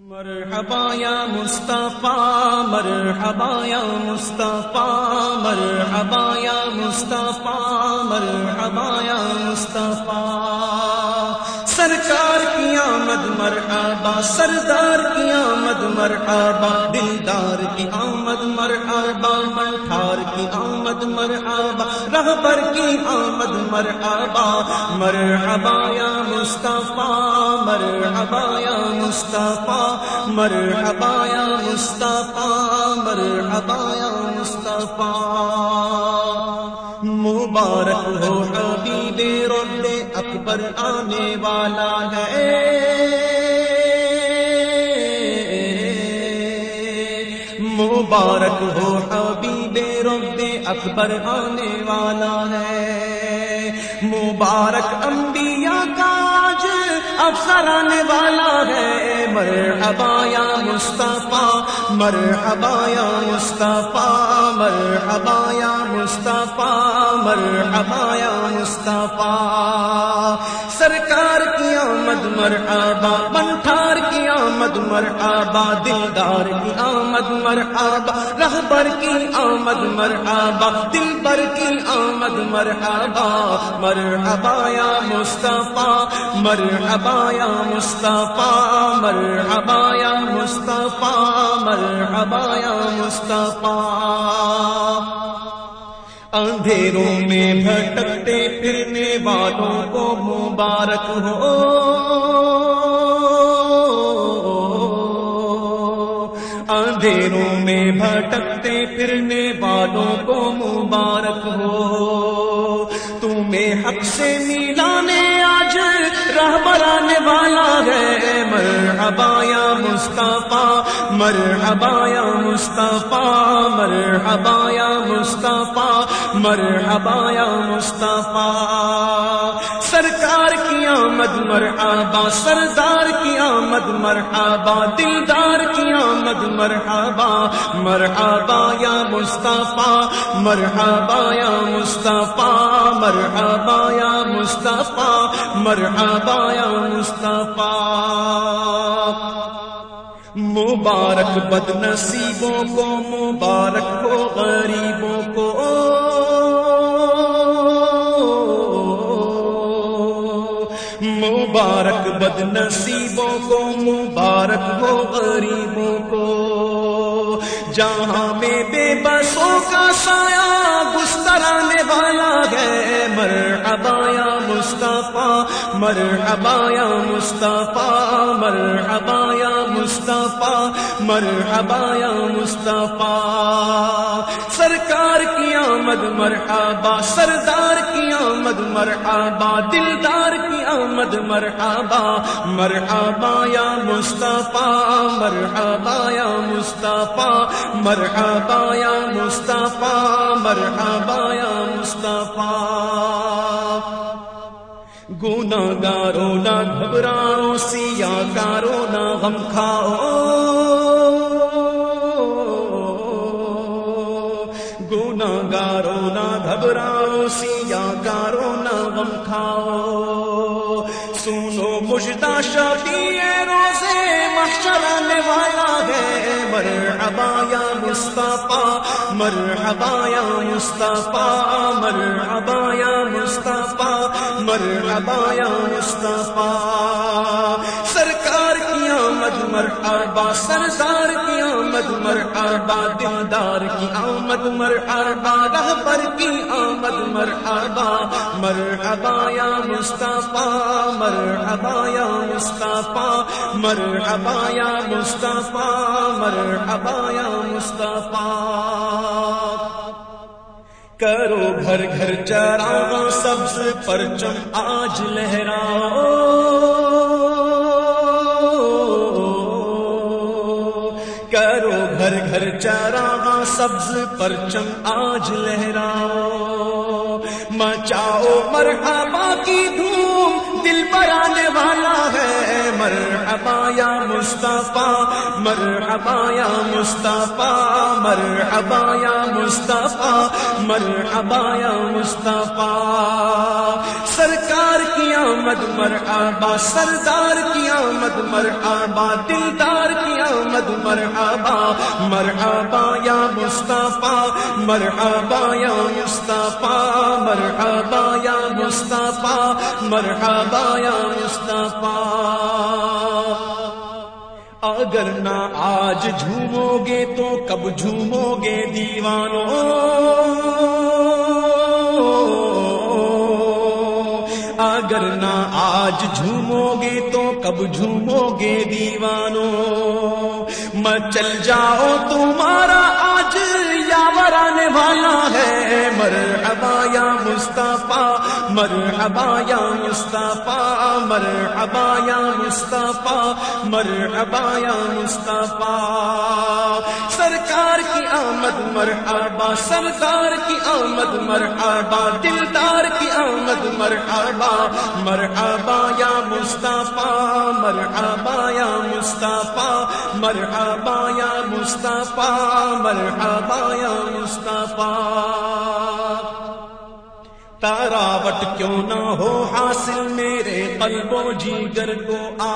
مرحبا یا مصطفیٰ مرحبا یا مصطفیٰ مرحبا یا مصطفیٰ مرحبا یا مصطفیٰ سرکار کی آمد مرحبا سردار کی آمد مرحبا دلدار کی آمد مرحبا منٹھار کی آمد مرحبا رہبر کی آمد مرحبا مرحبا یا مصطفیٰ مرحبا یا مصطفیٰ مرحبا یا مصطفیٰ مرحبا یا مصطفیٰ مبارک ہو حبیب رب اکبر آنے والا ہے مبارک ہو حبیب رب اکبر آنے والا ہے مبارک انبیاء کا آج افسر آنے والا ہے مرحبا یا مصطفیٰ مرحبا یا مصطفیٰ مرحبا یا مصطفیٰ مرحبا یا مصطفیٰ سرکار کی آمد مرحبا منٹھار کی آمد مرحبا دلدار کی آمد مرحبا رہبر کی آمد مرحبا دلبر کی آمد مرحبا مرحبا یا مصطفیٰ مرحبا یا مصطفیٰ مرحبا یا مصطفیٰ مرحبا یا مصطفیٰ اندھیروں میں بھٹکتے پھرنے والوں کو مبارک ہو اندھیروں میں بھٹکتے پھرنے والوں کو مبارک ہو تمہیں حق سے ملانے آج رہبر آنے والا ہے مرحبا یا مصطفیٰ مرحبا یا مصطفیٰ مرحبا یا مصطفیٰ مرحبا یا مصطفیٰ سرکار کی آمد مرحبا سردار کی آمد مرحبا دلدار کی آمد مرحبا مرحبا یا مصطفیٰ مرحبا یا مصطفیٰ مرحبا یا مصطفیٰ مرحبا یا مصطفیٰ مبارک بد نصیبوں کو مبارک ہو غریبوں کو مبارک بد نصیبوں کو مبارک ہو غریبوں کو جہاں میں بے بسوں کا سایہ گسترانے والا ہے مرحبا یا مصطفیٰ مرحبا یا مصطفیٰ مرحبا یا مصطفیٰ مرحبا یا مصطفیٰ سرکار کی آمد مرحبا سردار کی آمد مرحبا دلدار کی آمد مرحبا مرحبا یا مصطفیٰ مرحبا یا مصطفیٰ مرحبا یا مصطفیٰ مرحبا یا مصطفیٰ گناہگاروں نہ گھبراؤ سیاکاروں نہ غم کھاؤ گناہگاروں نہ گھبراؤ سیاکاروں نہ غم کھاؤ سنو مجدہ شفیع روزے محشر آنے والا ہے مرحبا یا مصطفیٰ مرحبا یا مصطفیٰ مرحبا یا مصطفیٰ مرحبا یا مصطفیٰ سرکار کی آمد مرحبا سردار کی آمد مرحبا دلدار کی آمد مرحبا رہبر کی آمد مرحبا مرحبا یا مصطفیٰ مرحبا یا مصطفیٰ مرحبا یا مصطفیٰ مرحبا یا مصطفیٰ کرو گھر گھر چراغاں سبز پرچم آج لہراؤ کرو گھر گھر چراغاں سبز پرچم آج لہراؤ مچاؤ مرحبا کی دھوم دل پر آنے والا ہے، مرحبا یا مصطفیٰ، مرحبا یا مصطفیٰ، مرحبا یا مصطفیٰ، مرحبا یا مصطفیٰ، سرکار کی آمد مرحبا، سردار کی آمد مرحبا، دلدار کی آمد مرحبا، مرحبا یا مصطفیٰ، مرحبا یا مصطفیٰ، مرحبا یا مصطفیٰ، مرحبا یا مصطفیٰ۔ اگر نہ آج جھومو گے تو کب جھومو گے دیوانوں، اگر نہ آج جھومو گے تو کب جھومو گے دیوانوں، مچل جاؤ تمہارا آج یاور آنے والا ہے، مرحبا یا مصطفیٰ، مرحبا یا مصطفیٰ، مرحبا یا مصطفیٰ، مرحبا یا مصطفیٰ، سرکار کی آمد مرحبا، سردار کی آمد مرحبا، دلدار کی آمد مرحبا، مرحبا یا مصطفیٰ، مرحبا یا مصطفیٰ، مرحبا یا مصطفیٰ، مرحبا یا مصطفیٰ۔ تراوٹ کیوں نہ ہو حاصل میرے قلب و جگر کو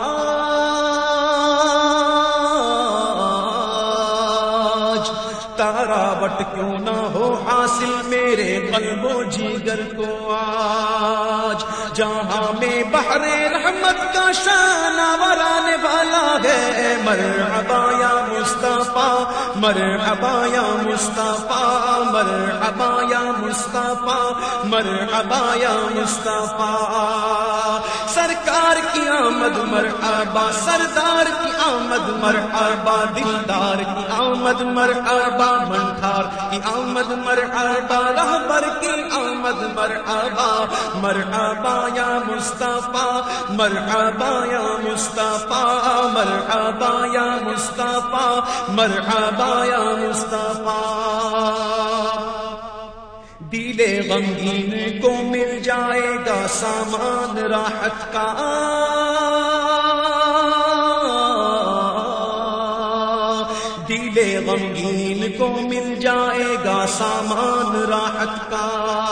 آج، تراوٹ کیوں نہ ہو حاصل میرے قلب و جگر کو آج، جہاں میں بحر رحمت کا شانور آنے والا ہے، مرحبا یا مصطفیٰ، مرحبا یا مصطفیٰ، مرحبا یا مصطفیٰ، مرحبا یا مصطفیٰ، سرکار کی آمد مرحبا، سردار کی آمد مرحبا، دلدار کی آمد مرحبا، منٹھار کی آمد مرحبا، رہبر کی آمد مرحبا، مرحبا یا مصطفیٰ، مرحبا یا مصطفیٰ، مرحبا یا مصطفیٰ، مرحبا یا مصطفیٰ۔ دل غمگین کو مل جائے گا سامان راحت کا، دل غمگین کو مل جائے گا سامان راحت کا،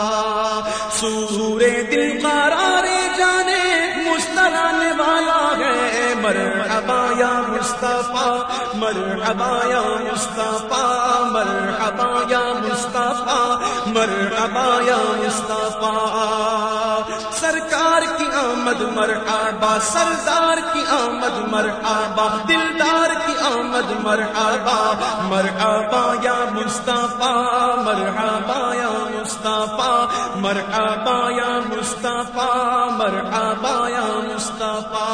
سورے دل قرار جانے مسترانے والا ہے، مرحبا یا مصطفیٰ، مرحبا یا مصطفیٰ، مرحبا یا مصطفیٰ، مرحبا یا مصطفیٰ، سرکار کی آمد مرحبا، سردار کی آمد مرحبا، دلدار کی آمد مرحبا، مرحبا یا مصطفیٰ، مرحبا یا مصطفیٰ، مرحبا یا مصطفیٰ، مرحبا یا مصطفیٰ،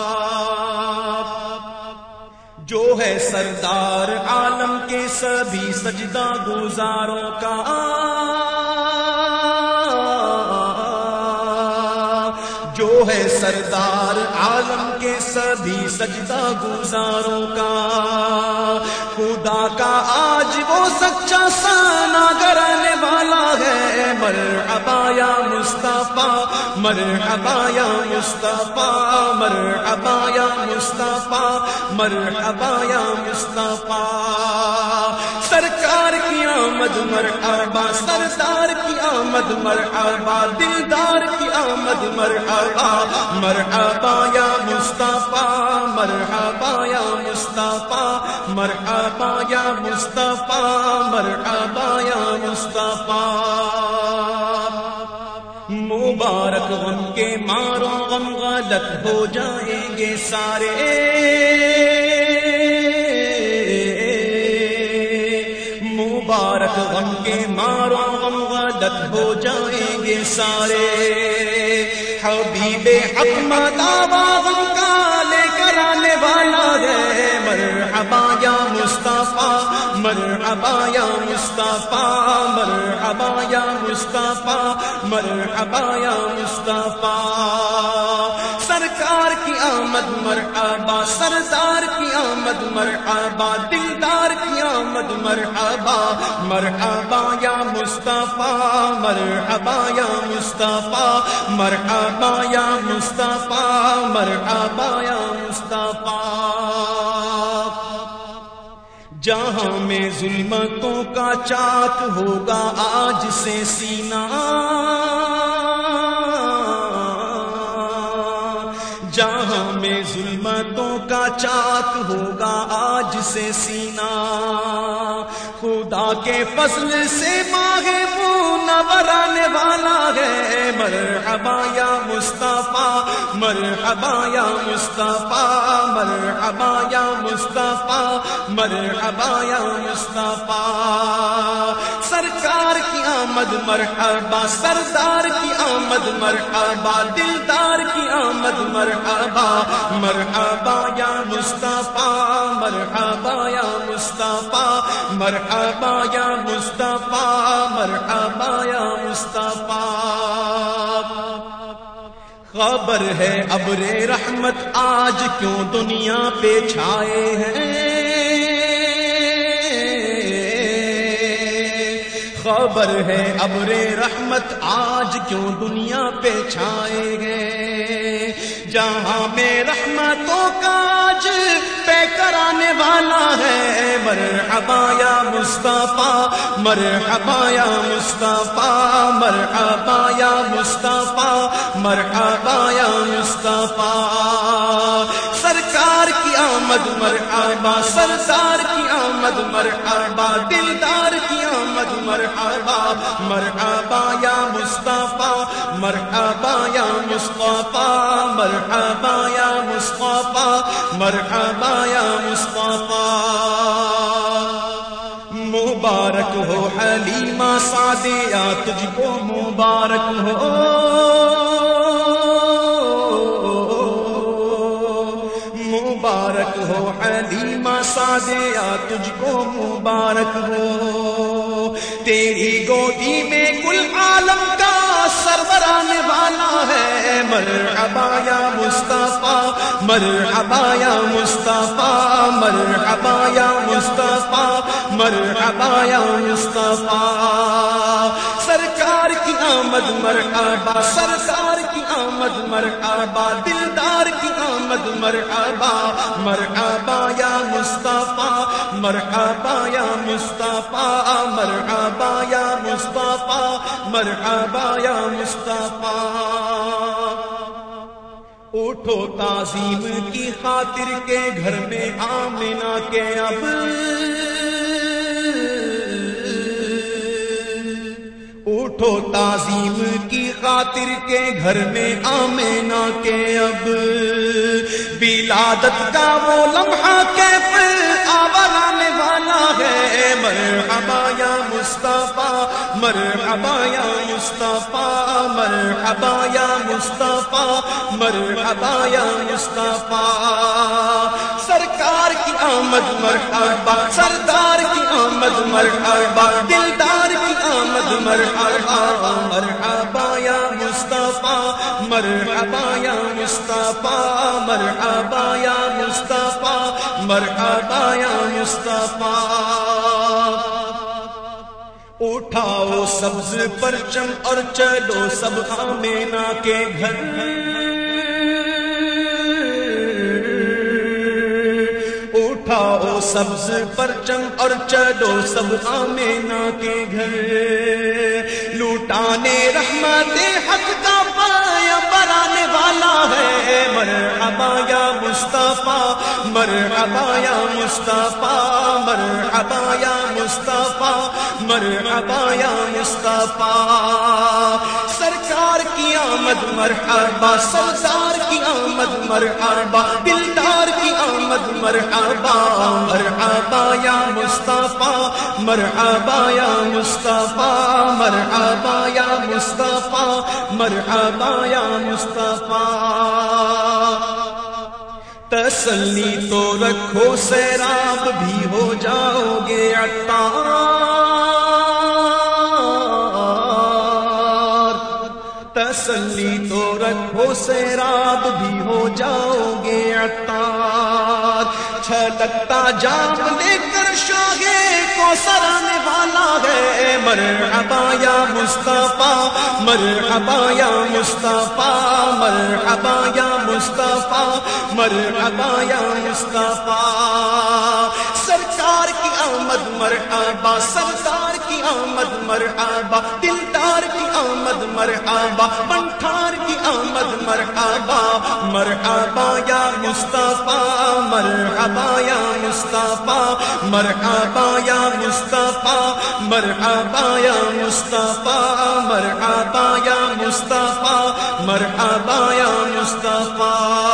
جو ہے سردار عالم کے سبھی سجدہ گزاروں کا، جو ہے سردار عالم کے سبھی سجدہ گزاروں کا، خدا کا آج وہ سچا سانا گرانے والا ہے، مرحبا یا مصطفیٰ، مرحبا یا مصطفیٰ، مرحبا یا مصطفیٰ، مرحبا یا مصطفیٰ، سرکار کی آمد مرحبا، سردار کی آمد مرحبا، دلدار کی آمد مرحبا، مرحبا یا مصطفیٰ، مرحبا یا مصطفیٰ، مرحبا یا مصطفیٰ، مرحبا یا مصطفیٰ، مبارک غم کے مارو غم غلط ہو جائیں گے سارے، مبارک غم کے مارو غم غلط ہو جائیں گے سارے، حبیب حق مداوا غم کا لے کر آنے والا ہے، مرحبا یا مصطفیٰ، مرحبا یا مصطفیٰ، مرحبا یا مصطفیٰ، مرحبا یا مصطفیٰ، سرکار کی آمد مرحبا، سردار کی آمد مرحبا، دلدار کی آمد مرحبا، مرحبا یا مصطفیٰ، مرحبا یا مصطفیٰ، مرحبا یا مصطفیٰ، مرحبا یا مصطفیٰ۔ جہاں میں ظلمتوں کا چاک ہوگا آج سے سینہ، جہاں میں ظلمتوں کا چاک ہوگا آج سے سینہ، خدا کے فضل سے ماہ منور آنے والا ہے، مرحبا یا مصطفیٰ، مرحبا یا مصطفیٰ، مرحبا یا مصطفیٰ، مرحبا یا مصطفیٰ۔ سرکار کی آمد مرحبا، سردار کی آمد مرحبا، دلدار کی آمد مرحبا، مرحبا یا مصطفیٰ، مرحبا یا مصطفیٰ، مرحبا یا مصطفیٰ، مرحبا یا مصطفیٰ۔ خبر ہے ابر رحمت آج کیوں دنیا پہ چھائے ہیں، خبر ہے ابر رحمت آج کیوں دنیا پہ چھائے ہیں، جہاں میں رحمتوں کا آج پہ کرانے والا ہے، مرحبا یا مصطفیٰ، مرحبا یا مصطفیٰ، مرحبا یا مصطفیٰ، مرحبا یا مصطفیٰ۔ سرکار کی آمد مرحبا، سردار کی آمد مرحبا، دلدار کی آمد مرحبا، مرحبا یا مصطفیٰ، مرحبا یا مصطفیٰ، مرحبا یا مصطفیٰ، مرحبا یا مصطفیٰ۔ مبارک ہو حلیمہ سعدیہ، تجھ کو مبارک ہو، مبارک ہو حلیمہ سعدیہ، تجھ کو مبارک ہو، تیری گودی میں کل عالم کا سرور آنے والا ہے، مرحبا یا مصطفیٰ، مرحبا یا مصطفیٰ، مرحبا یا مصطفیٰ، مرحبا یا مصطفیٰ۔ سرکار کی آمد مرحبا، سردار کی آمد مرحبا، دلدار کی آمد مرحبا، مرحبا یا مصطفیٰ، مرحبا یا مصطفیٰ، مرحبا یا مصطفیٰ، مرحبا یا مصطفیٰ۔ اٹھو تعظیم کی خاطر کے گھر میں آمنہ کے اب، اٹھو تعظیم کی خاطر کے گھر میں آمنہ کے اب، ولادت کا وہ لمحہ کیف آور آنے والا ہے، مرحبا یا مصطفیٰ، مرحبا یا مصطفیٰ، مرحبا یا مصطفیٰ، مرحبا یا مصطفیٰ۔ سرکار کی آمد مرحبا، سردار کی آمد مرحبا، دلدار کی آمد مرحبا، مرحبا یا مصطفیٰ، مرحبا یا مصطفیٰ، مرحبا یا مصطفیٰ، مرحبا یا مصطفیٰ۔ اٹھاؤ سبز پرچم اور چلو سب آمنہ کے گھر، اٹھاؤ سبز پرچم اور چلو سب آمنہ کے گھر، لوٹانے رحمت حق کا پایا برانے والا ہے، مرحبا یا مصطفیٰ، مرحبا یا مصطفیٰ، مرحبا یا مصطفیٰ، مرحبا یا مصطفیٰ۔ سرکار کی آمد مرحبا، سردار کی آمد مرحبا، دلدار کی آمد مرحبا، مرحبا یا مصطفیٰ، مرحبا یا مصطفیٰ، مرحبا یا مصطفیٰ، مرحبا یا مصطفیٰ۔ تسلی تو رکھو سیراب بھی ہو جاؤ گے عطار، تسلی تو رکھو سیراب بھی ہو جاؤ گے عطار، چھلکتا جام لے کر شاہ کوثر آنے والا ہے، مرحبا یا مصطفیٰ، مرحبا یا مصطفیٰ، مرحبا یا مصطفیٰ، مرحبا یا مصطفیٰ، سرکار کی آمد مرحبا، سرکار کی آمد مرحبا، دلدار کی آمد مرحبا، بنٹھار کی آمد مرحبا، مرحبا یا مصطفیٰ، مرحبا یا مصطفیٰ، مرحبا یا مصطفیٰ، مرحبا یا مصطفیٰ، مرحبا یا مصطفیٰ، مرحبا یا مصطفیٰ۔